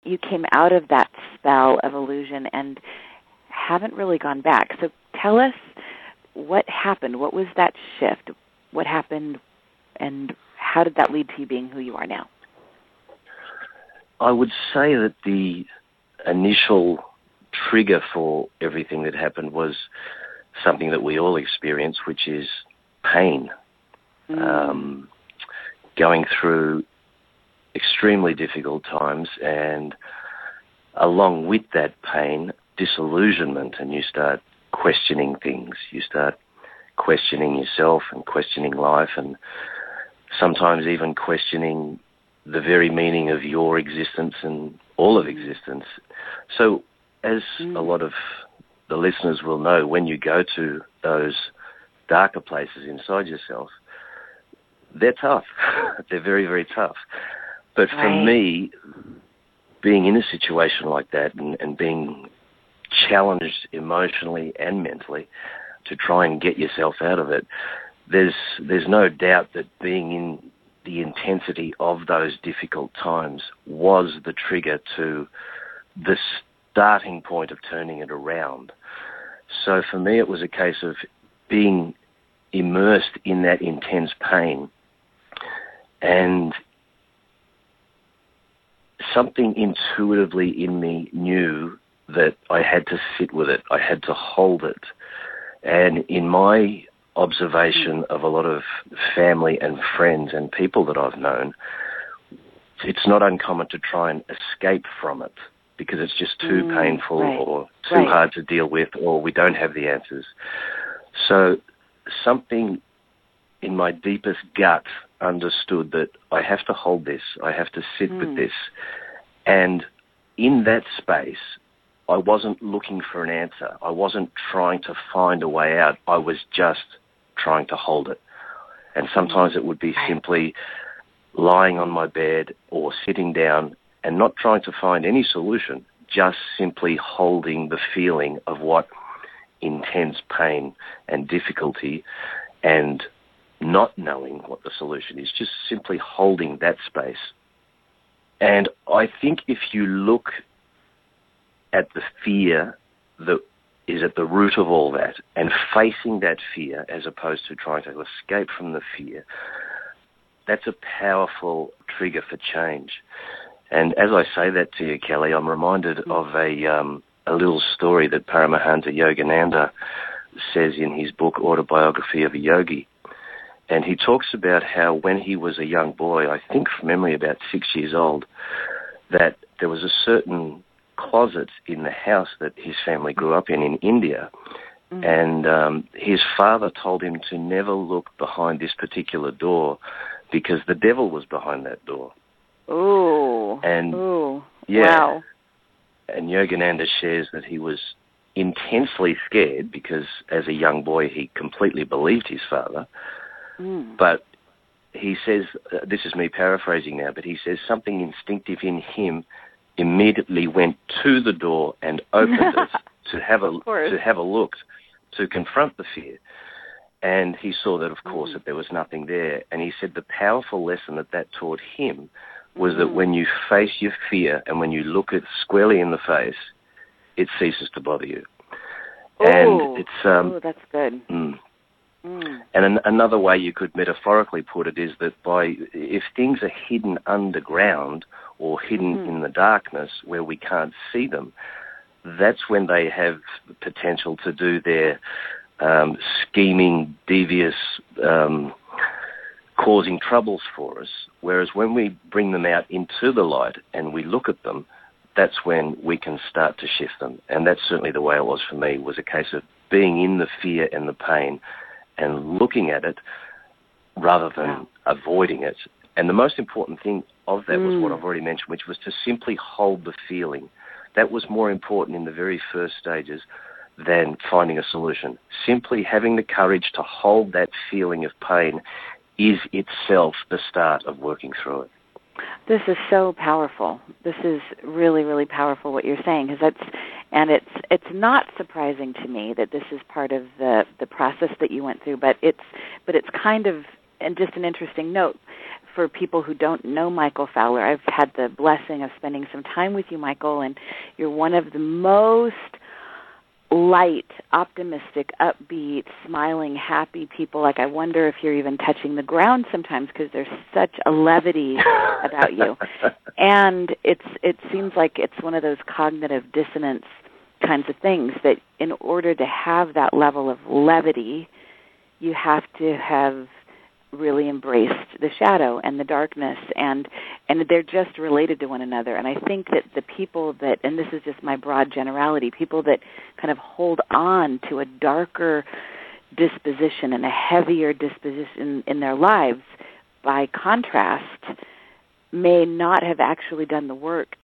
you came out of that spell of illusion and haven't really gone back. So tell us what happened. What was that shift? What happened, and how did that lead to you being who you are now? I would say that the initial trigger for everything that happened was something that we all experience, which is pain. Going through extremely difficult times, and along with that pain, disillusionment, and you start questioning things. You start questioning yourself and questioning life, and sometimes even questioning the very meaning of your existence and all of existence. So as a lot of the listeners will know, when you go to those darker places inside yourself, they're tough. They're very, very tough. But for me, being in a situation like that and being challenged emotionally and mentally to try and get yourself out of it, there's no doubt that being in the intensity of those difficult times was the trigger to the starting point of turning it around. So for me, it was a case of being immersed in that intense pain, and something intuitively in me knew that I had to sit with it. I had to hold it. And in my observation of a lot of family and friends and people that I've known, it's not uncommon to try and escape from it because it's just too painful or too hard to deal with, or we don't have the answers. So something in my deepest gut understood that I have to hold this, I have to sit with this. And in that space, I wasn't looking for an answer. I wasn't trying to find a way out. I was just trying to hold it. And sometimes it would be simply lying on my bed or sitting down and not trying to find any solution, just simply holding the feeling of what intense pain and difficulty and not knowing what the solution is, just simply holding that space. And I think if you look at the fear that is at the root of all that and facing that fear as opposed to trying to escape from the fear, that's a powerful trigger for change. And as I say that to you, Kelly, I'm reminded of a little story that Paramahansa Yogananda says in his book, Autobiography of a Yogi. And he talks about how when he was a young boy, I think from memory about 6 years old, that there was a certain closet in the house that his family grew up in India. And his father told him to never look behind this particular door because the devil was behind that door. Ooh. And Wow. And Yogananda shares that he was intensely scared because as a young boy he completely believed his father. But he says, this is me paraphrasing now, but he says something instinctive in him immediately went to the door and opened it to have a look, to confront the fear. And he saw that, of course, that there was nothing there. And he said the powerful lesson that taught him was that when you face your fear and when you look it squarely in the face, it ceases to bother you. And it's that's good. And another way you could metaphorically put it is that if things are hidden underground or hidden in the darkness where we can't see them, that's when they have the potential to do their scheming, devious, causing troubles for us. Whereas when we bring them out into the light and we look at them, that's when we can start to shift them. And that's certainly the way it was for me, was a case of being in the fear and the pain and looking at it rather than avoiding it. And the most important thing of that was what I've already mentioned, which was to simply hold the feeling. That was more important in the very first stages than finding a solution. Simply having the courage to hold that feeling of pain is itself the start of working through it. This is so powerful. This is really, really powerful what you're saying, because it's not surprising to me that this is part of the process that you went through, but it's kind of, and just an interesting note, for people who don't know Michael Fowler, I've had the blessing of spending some time with you, Michael, and you're one of the most light, optimistic, upbeat, smiling, happy people. Like, I wonder if you're even touching the ground sometimes because there's such a levity about you. And it seems like it's one of those cognitive dissonance kinds of things that in order to have that level of levity, you have to have really embraced the shadow and the darkness, and they're just related to one another. And I think that the people that, and this is just my broad generality, people that kind of hold on to a darker disposition and a heavier disposition in their lives, by contrast, may not have actually done the work